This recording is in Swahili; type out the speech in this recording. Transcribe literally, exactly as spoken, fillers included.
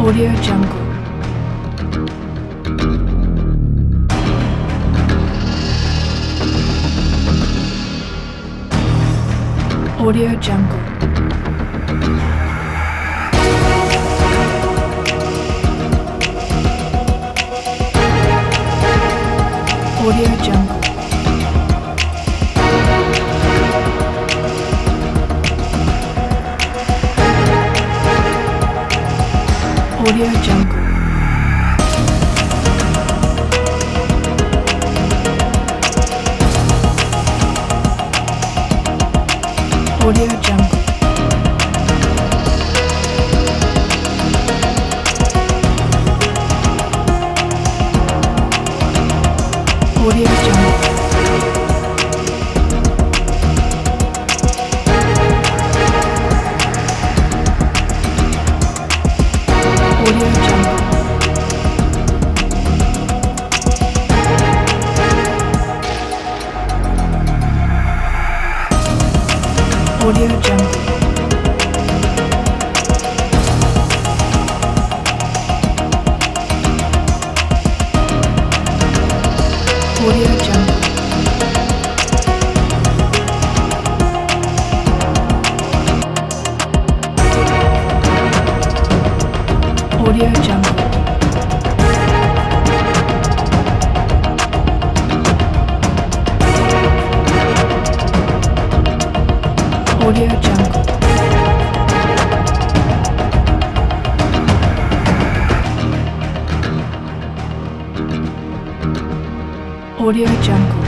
Audio Jungle. Audio Jungle. Audio Jungle. Audio Jungle. Audio Jungle. Audio Jungle. Audio Jungle. Audio Jungle. Audio Jungle. Audio Jungle. Audio Jungle. Audio Jungle.